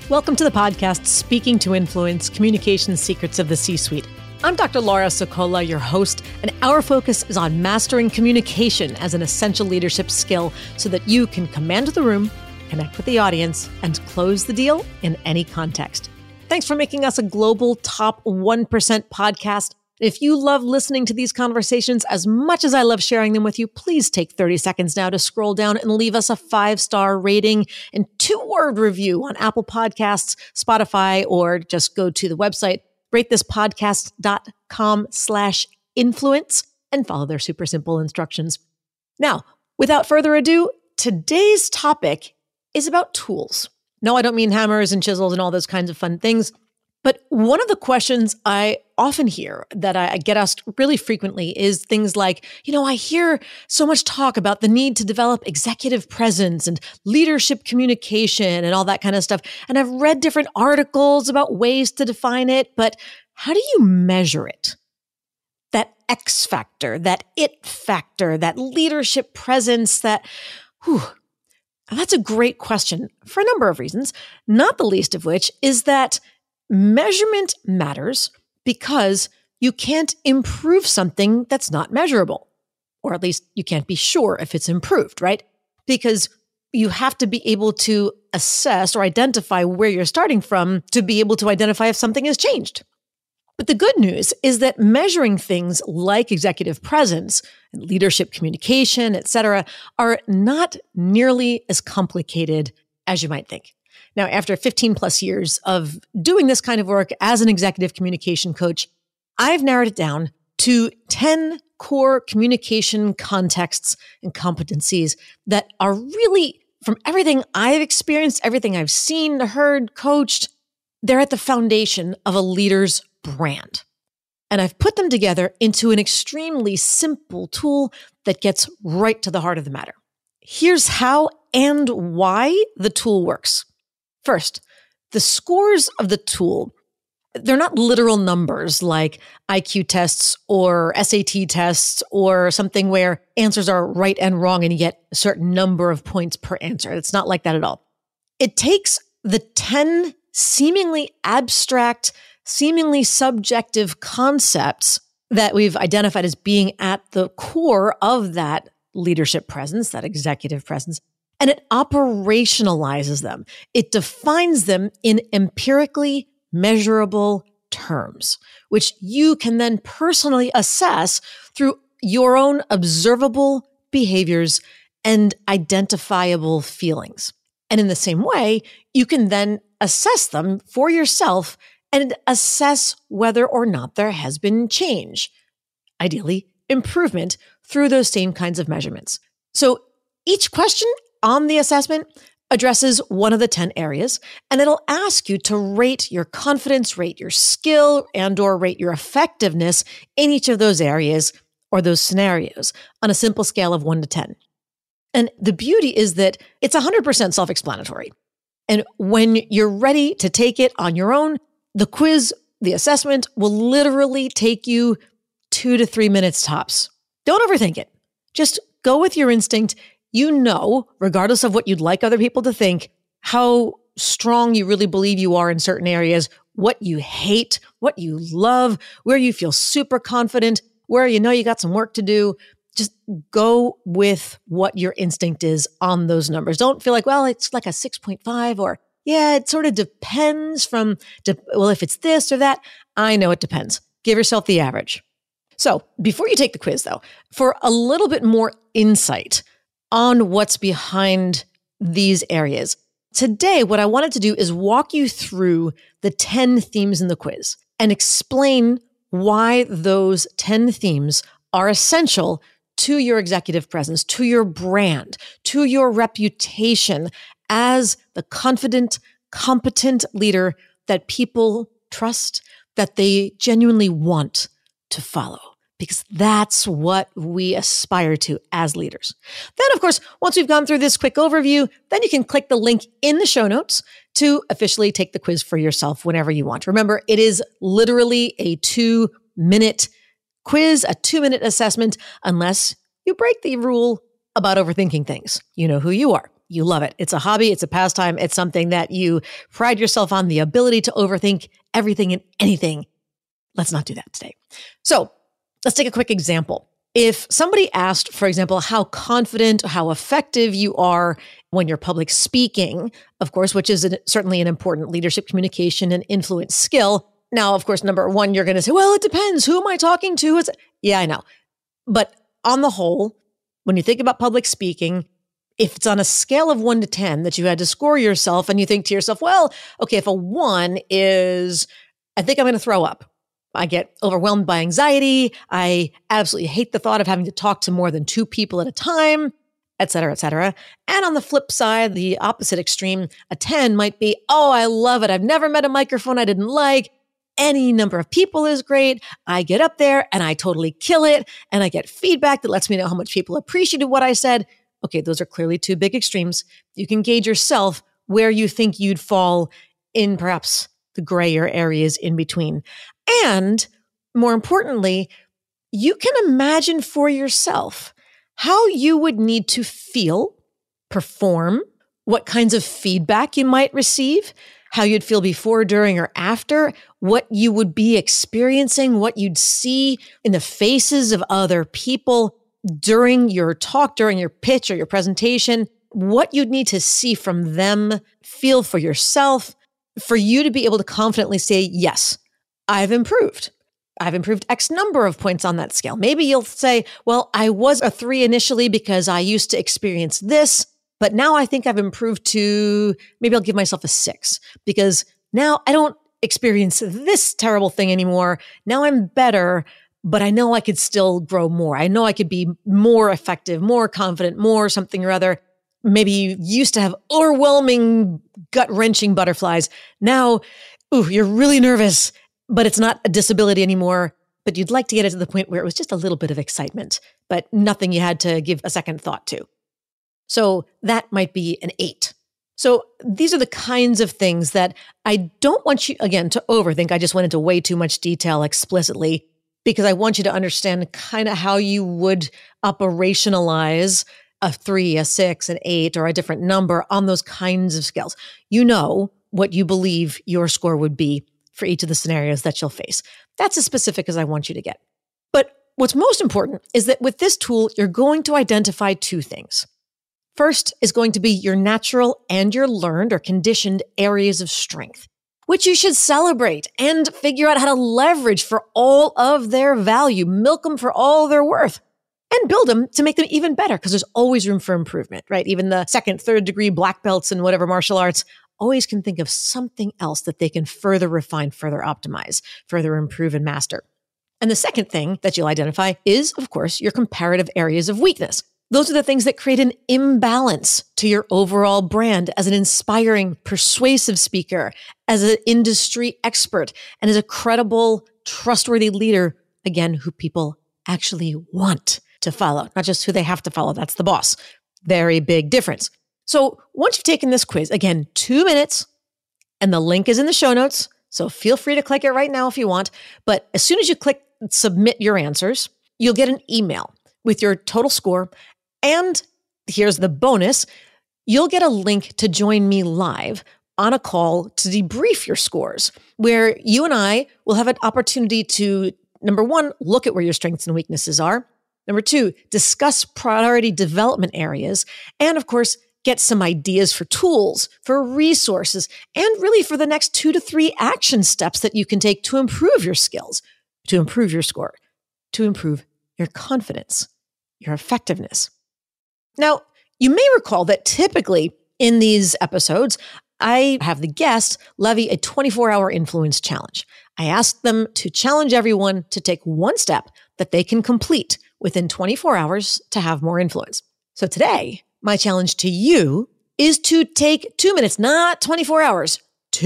Welcome to the podcast, Speaking to Influence, Communication Secrets of the C-Suite. I'm Dr. Laura Sokola, your host, and our focus is on mastering communication as an essential leadership skill so that you can command the room, connect with the audience, and close the deal in any context. Thanks for making us a global top 1% podcast. If you love listening to these conversations as much as I love sharing them with you, please take 30 seconds now to scroll down and leave us a 5-star rating and 2-word review on Apple Podcasts, Spotify, or just go to the website, ratethispodcast.com/influence, and follow their super simple instructions. Now, without further ado, today's topic is about tools. No, I don't mean hammers and chisels and all those kinds of fun things. But one of the questions I often hear that I get asked really frequently is things like, I hear so much talk about the need to develop executive presence and leadership communication and all that kind of stuff. And I've read different articles about ways to define it, but how do you measure it? That X factor, that it factor, that leadership presence, that's a great question for a number of reasons, not the least of which is that measurement matters because you can't improve something that's not measurable, or at least you can't be sure if it's improved, right? Because you have to be able to assess or identify where you're starting from to be able to identify if something has changed. But the good news is that measuring things like executive presence and leadership communication, etc., are not nearly as complicated as you might think. Now, after 15 plus years of doing this kind of work as an executive communication coach, I've narrowed it down to 10 core communication contexts and competencies that are really, from everything I've experienced, everything I've seen, heard, coached, they're at the foundation of a leader's brand. And I've put them together into an extremely simple tool that gets right to the heart of the matter. Here's how and why the tool works. First, the scores of the tool, they're not literal numbers like IQ tests or SAT tests or something where answers are right and wrong and you get a certain number of points per answer. It's not like that at all. It takes the 10 seemingly abstract, seemingly subjective concepts that we've identified as being at the core of that leadership presence, that executive presence, and it operationalizes them. It defines them in empirically measurable terms, which you can then personally assess through your own observable behaviors and identifiable feelings. And in the same way, you can then assess them for yourself and assess whether or not there has been change, ideally improvement, through those same kinds of measurements. So each question on the assessment addresses one of the 10 areas, and it'll ask you to rate your confidence, rate your skill, and/or rate your effectiveness in each of those areas or those scenarios on a simple scale of 1 to 10. And the beauty is that it's 100% self-explanatory. And when you're ready to take it on your own, the quiz, the assessment will literally take you 2 to 3 minutes tops. Don't overthink it. Just go with your instinct. You know, regardless of what you'd like other people to think, how strong you really believe you are in certain areas, what you hate, what you love, where you feel super confident, where you know you got some work to do. Just go with what your instinct is on those numbers. Don't feel like, well, it's like a 6.5 or, yeah, it sort of depends if it's this or that. I know it depends. Give yourself the average. So before you take the quiz, though, for a little bit more insight on what's behind these areas. Today, what I wanted to do is walk you through the 10 themes in the quiz and explain why those 10 themes are essential to your executive presence, to your brand, to your reputation as the confident, competent leader that people trust, that they genuinely want to follow. Because that's what we aspire to as leaders. Then, of course, once we've gone through this quick overview, then you can click the link in the show notes to officially take the quiz for yourself whenever you want. Remember, it is literally a 2-minute quiz, a 2-minute assessment, unless you break the rule about overthinking things. You know who you are. You love it. It's a hobby. It's a pastime. It's something that you pride yourself on, the ability to overthink everything and anything. Let's not do that today. So let's take a quick example. If somebody asked, for example, how confident, how effective you are when you're public speaking, of course, which is certainly an important leadership communication and influence skill. Now, of course, number one, you're going to say, well, it depends. Who am I talking to? Yeah, I know. But on the whole, when you think about public speaking, if it's on a scale of 1 to 10 that you had to score yourself and you think to yourself, well, okay, if a 1 is, I think I'm going to throw up. I get overwhelmed by anxiety. I absolutely hate the thought of having to talk to more than 2 people at a time, et cetera, et cetera. And on the flip side, the opposite extreme, a 10 might be, oh, I love it. I've never met a microphone I didn't like. Any number of people is great. I get up there and I totally kill it. And I get feedback that lets me know how much people appreciated what I said. Okay, those are clearly 2 big extremes. You can gauge yourself where you think you'd fall in perhaps the grayer areas in between. And more importantly, you can imagine for yourself how you would need to feel, perform, what kinds of feedback you might receive, how you'd feel before, during, or after, what you would be experiencing, what you'd see in the faces of other people during your talk, during your pitch or your presentation, what you'd need to see from them, feel for yourself, for you to be able to confidently say, yes, I've improved. I've improved X number of points on that scale. Maybe you'll say, well, I was a 3 initially because I used to experience this, but now I think I've improved to, maybe I'll give myself a 6 because now I don't experience this terrible thing anymore. Now I'm better, but I know I could still grow more. I know I could be more effective, more confident, more something or other. Maybe you used to have overwhelming, gut-wrenching butterflies. Now, you're really nervous, but it's not a disability anymore. But you'd like to get it to the point where it was just a little bit of excitement, but nothing you had to give a second thought to. So that might be an 8. So these are the kinds of things that I don't want you, again, to overthink. I just went into way too much detail explicitly because I want you to understand kind of how you would operationalize a 3, a 6, an 8, or a different number on those kinds of scales. You know what you believe your score would be for each of the scenarios that you'll face. That's as specific as I want you to get. But what's most important is that with this tool, you're going to identify 2 things. First is going to be your natural and your learned or conditioned areas of strength, which you should celebrate and figure out how to leverage for all of their value, milk them for all their worth, and build them to make them even better because there's always room for improvement, right? Even the 2nd, 3rd degree black belts in whatever martial arts always can think of something else that they can further refine, further optimize, further improve and master. And the second thing that you'll identify is, of course, your comparative areas of weakness. Those are the things that create an imbalance to your overall brand as an inspiring, persuasive speaker, as an industry expert, and as a credible, trustworthy leader, again, who people actually want to follow, not just who they have to follow. That's the boss. Very big difference. So once you've taken this quiz, again, 2 minutes, and the link is in the show notes. So feel free to click it right now if you want. But as soon as you click submit your answers, you'll get an email with your total score. And here's the bonus. You'll get a link to join me live on a call to debrief your scores, where you and I will have an opportunity to, number 1, look at where your strengths and weaknesses are. Number 2, discuss priority development areas. And of course, get some ideas for tools, for resources, and really for the next 2 to 3 action steps that you can take to improve your skills, to improve your score, to improve your confidence, your effectiveness. Now, you may recall that typically in these episodes, I have the guest levy a 24-hour influence challenge. I ask them to challenge everyone to take 1 step that they can complete within 24 hours to have more influence. So today, my challenge to you is to take 2 minutes, not 24 hours,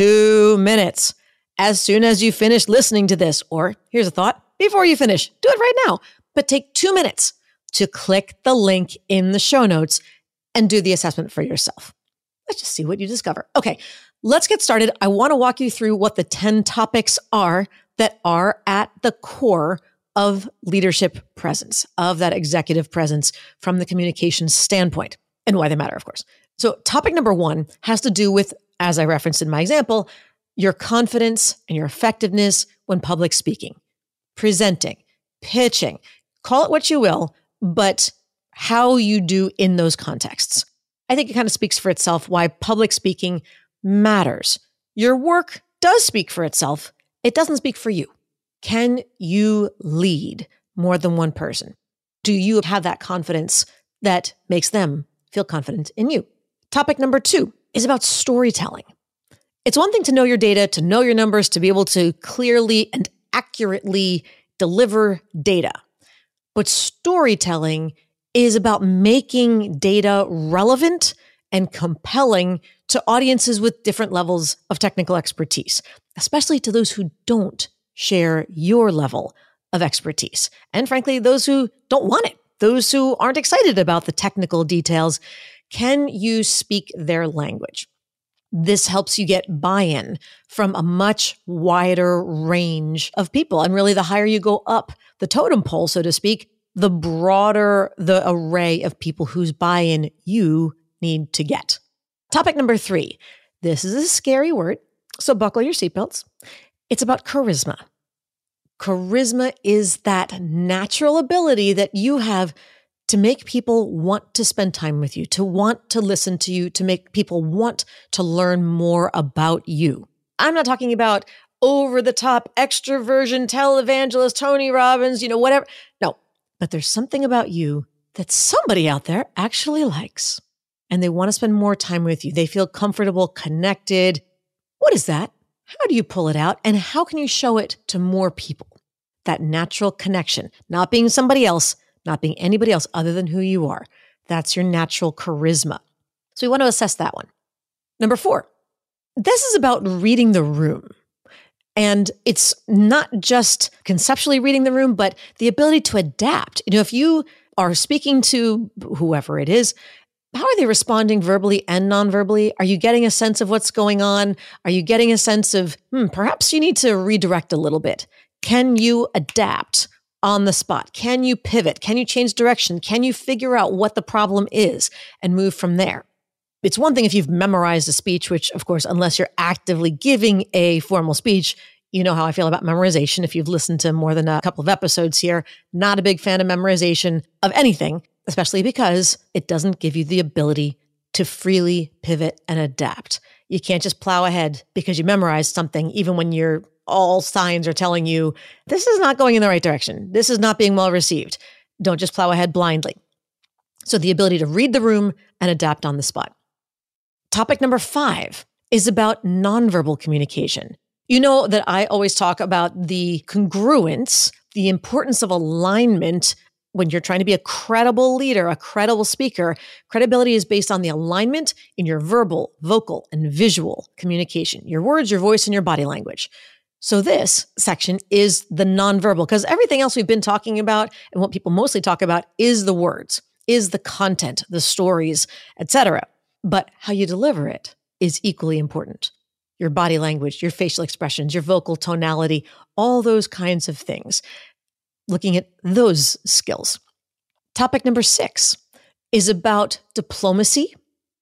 2 minutes. As soon as you finish listening to this, or here's a thought, before you finish, do it right now, but take 2 minutes to click the link in the show notes and do the assessment for yourself. Let's just see what you discover. Okay, let's get started. I want to walk you through what the 10 topics are that are at the core of leadership presence, of that executive presence from the communications standpoint, and why they matter, of course. So topic number 1 has to do with, as I referenced in my example, your confidence and your effectiveness when public speaking, presenting, pitching, call it what you will, but how you do in those contexts. I think it kind of speaks for itself why public speaking matters. Your work does speak for itself. It doesn't speak for you. Can you lead more than one person? Do you have that confidence that makes them feel confident in you? Topic number 2 is about storytelling. It's one thing to know your data, to know your numbers, to be able to clearly and accurately deliver data. But storytelling is about making data relevant and compelling to audiences with different levels of technical expertise, especially to those who don't share your level of expertise. And frankly, those who don't want it, those who aren't excited about the technical details. Can you speak their language? This helps you get buy-in from a much wider range of people. And really, the higher you go up the totem pole, so to speak, the broader the array of people whose buy-in you need to get. Topic number 3. This is a scary word, so buckle your seatbelts. It's about charisma. Charisma is that natural ability that you have to make people want to spend time with you, to want to listen to you, to make people want to learn more about you. I'm not talking about over-the-top extroversion, televangelist, Tony Robbins, whatever. No, but there's something about you that somebody out there actually likes, and they want to spend more time with you. They feel comfortable, connected. What is that? How do you pull it out? And how can you show it to more people? That natural connection, not being somebody else, not being anybody else other than who you are. That's your natural charisma. So we want to assess that one. Number 4, this is about reading the room. And it's not just conceptually reading the room, but the ability to adapt. If you are speaking to whoever it is, how are they responding verbally and non-verbally? Are you getting a sense of what's going on? Are you getting a sense of, perhaps you need to redirect a little bit? Can you adapt on the spot? Can you pivot? Can you change direction? Can you figure out what the problem is and move from there? It's one thing if you've memorized a speech, which of course, unless you're actively giving a formal speech, you know how I feel about memorization. If you've listened to more than a couple of episodes here, not a big fan of memorization of anything, especially because it doesn't give you the ability to freely pivot and adapt. You can't just plow ahead because you memorized something, even when all signs are telling you, this is not going in the right direction. This is not being well received. Don't just plow ahead blindly. So the ability to read the room and adapt on the spot. Topic number 5 is about nonverbal communication. You know that I always talk about the congruence, the importance of alignment when you're trying to be a credible leader, a credible speaker. Credibility is based on the alignment in your verbal, vocal, and visual communication, your words, your voice, and your body language. So this section is the nonverbal, because everything else we've been talking about and what people mostly talk about is the words, is the content, the stories, etc. But how you deliver it is equally important. Your body language, your facial expressions, your vocal tonality, all those kinds of things. Looking at those skills. Topic number 6 is about diplomacy,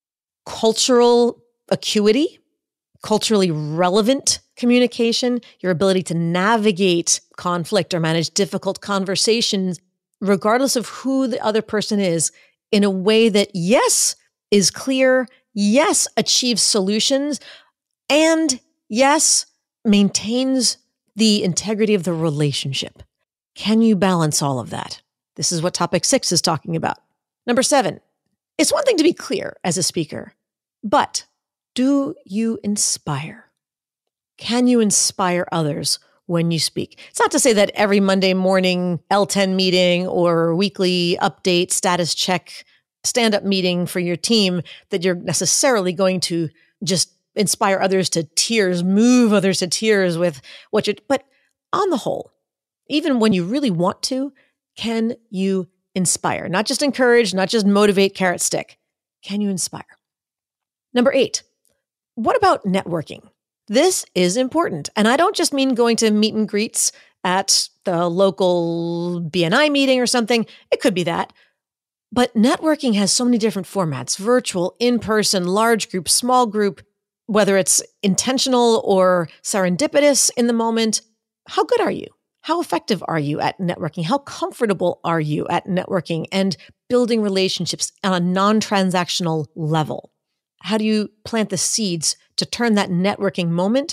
cultural acuity, culturally relevant communication, your ability to navigate conflict or manage difficult conversations, regardless of who the other person is, in a way that, yes, is clear, yes, achieves solutions, and yes, maintains the integrity of the relationship. Can you balance all of that? This is what topic 6 is talking about. Number 7, it's one thing to be clear as a speaker, but do you inspire? Can you inspire others when you speak? It's not to say that every Monday morning L10 meeting or weekly update, status check, stand-up meeting for your team that you're necessarily going to just inspire others to tears, move others to tears with what you're, but on the whole, even when you really want to, can you inspire? Not just encourage, not just motivate, carrot stick. Can you inspire? Number 8, what about networking? This is important. And I don't just mean going to meet and greets at the local BNI meeting or something. It could be that. But networking has so many different formats: virtual, in-person, large group, small group, whether it's intentional or serendipitous in the moment. How good are you? How effective are you at networking? How comfortable are you at networking and building relationships on a non-transactional level? How do you plant the seeds to turn that networking moment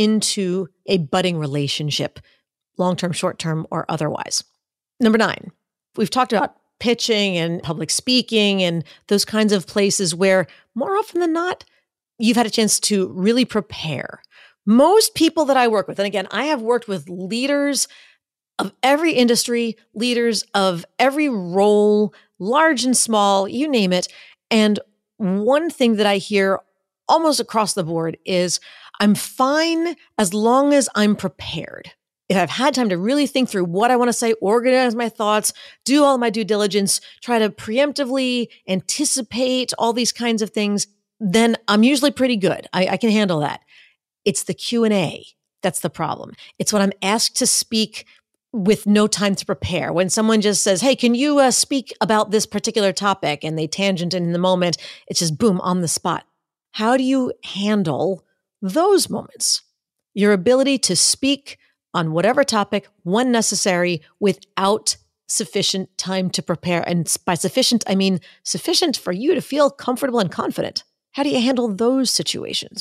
into a budding relationship, long-term, short-term, or otherwise? Number 9, we've talked about pitching and public speaking and those kinds of places where more often than not, you've had a chance to really prepare. Most people that I work with, and again, I have worked with leaders of every industry, leaders of every role, large and small, you name it. And one thing that I hear almost across the board is, I'm fine as long as I'm prepared. If I've had time to really think through what I want to say, organize my thoughts, do all my due diligence, try to preemptively anticipate all these kinds of things, then I'm usually pretty good. I can handle that. It's the Q&A that's the problem. It's when I'm asked to speak with no time to prepare. When someone just says, hey, can you speak about this particular topic? And they tangent in the moment, it's just boom, on the spot. How do you handle those moments? Your ability to speak on whatever topic, when necessary, without sufficient time to prepare. And by sufficient, I mean sufficient for you to feel comfortable and confident. How do you handle those situations?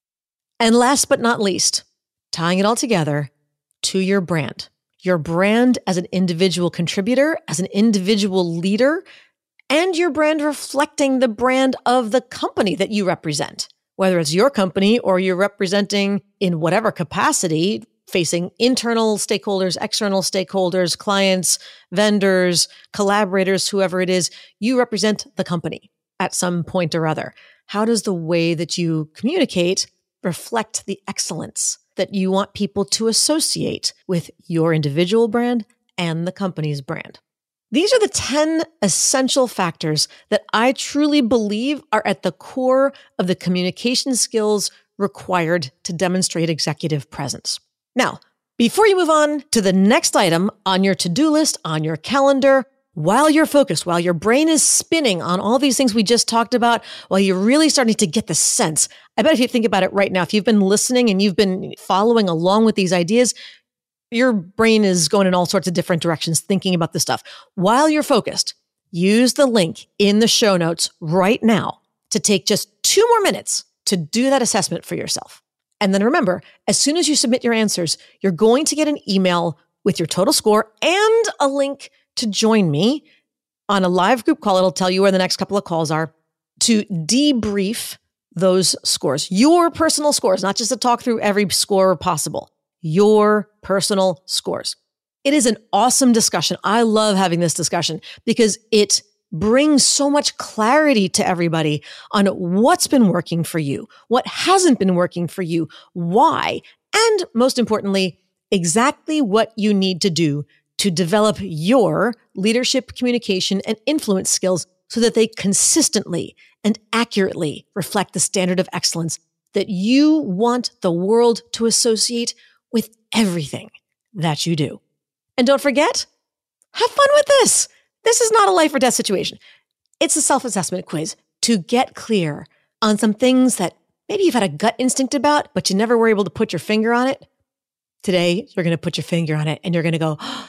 And last but not least, tying it all together to your brand. Your brand as an individual contributor, as an individual leader, and your brand reflecting the brand of the company that you represent. Whether it's your company or you're representing in whatever capacity, facing internal stakeholders, external stakeholders, clients, vendors, collaborators, whoever it is, you represent the company at some point or other. How does the way that you communicate reflect the excellence that you want people to associate with your individual brand and the company's brand? These are the 10 essential factors that I truly believe are at the core of the communication skills required to demonstrate executive presence. Now, before you move on to the next item on your to-do list, on your calendar, while you're focused, while your brain is spinning on all these things we just talked about, while you're really starting to get the sense, I bet if you think about it right now, if you've been listening and you've been following along with these ideas, your brain is going in all sorts of different directions thinking about this stuff. While you're focused, use the link in the show notes right now to take just 2 more minutes to do that assessment for yourself. And then remember, as soon as you submit your answers, you're going to get an email with your total score and a link to join me on a live group call. It'll tell you where the next couple of calls are to debrief those scores, your personal scores, not just to talk through every score possible, your personal scores. It is an awesome discussion. I love having this discussion because it brings so much clarity to everybody on what's been working for you, what hasn't been working for you, why, and most importantly, exactly what you need to do to develop your leadership, communication, and influence skills so that they consistently and accurately reflect the standard of excellence that you want the world to associate with everything that you do. And don't forget, have fun with this. This is not a life or death situation. It's a self-assessment quiz to get clear on some things that maybe you've had a gut instinct about, but you never were able to put your finger on it. Today, you're going to put your finger on it and you're going to go, oh,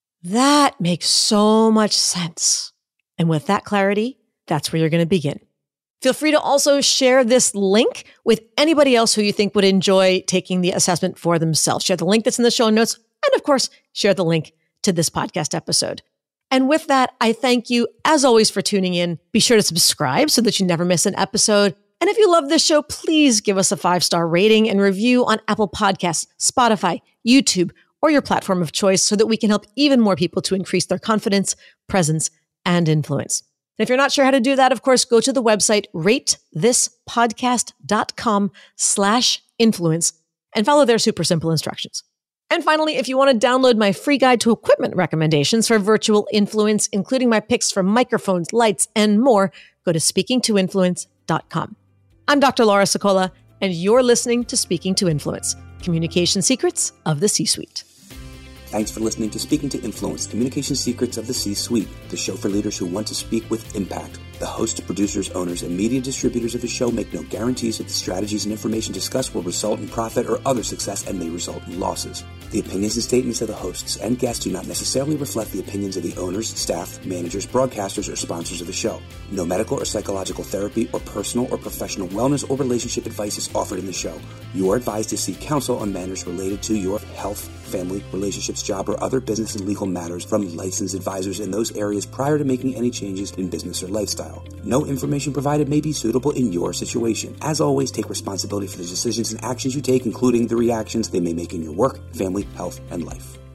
that makes so much sense. And with that clarity, that's where you're going to begin. Feel free to also share this link with anybody else who you think would enjoy taking the assessment for themselves. Share the link that's in the show notes. And of course, share the link to this podcast episode. And with that, I thank you, as always, for tuning in. Be sure to subscribe so that you never miss an episode. And if you love this show, please give us a 5-star rating and review on Apple Podcasts, Spotify, YouTube, or your platform of choice so that we can help even more people to increase their confidence, presence, and influence. And if you're not sure how to do that, of course, go to the website ratethispodcast.com/influence and follow their super simple instructions. And finally, if you want to download my free guide to equipment recommendations for virtual influence, including my picks for microphones, lights, and more, go to speakingtoinfluence.com. I'm Dr. Laura Sicola, and you're listening to Speaking to Influence, Communication Secrets of the C-Suite. Thanks for listening to Speaking to Influence, Communication Secrets of the C-Suite, the show for leaders who want to speak with impact. The hosts, producers, owners, and media distributors of the show make no guarantees that the strategies and information discussed will result in profit or other success and may result in losses. The opinions and statements of the hosts and guests do not necessarily reflect the opinions of the owners, staff, managers, broadcasters, or sponsors of the show. No medical or psychological therapy or personal or professional wellness or relationship advice is offered in the show. You are advised to seek counsel on matters related to your health, family, relationships, job, or other business and legal matters from licensed advisors in those areas prior to making any changes in business or lifestyle. No information provided may be suitable in your situation. As always, take responsibility for the decisions and actions you take, including the reactions they may make in your work, family, health, and life.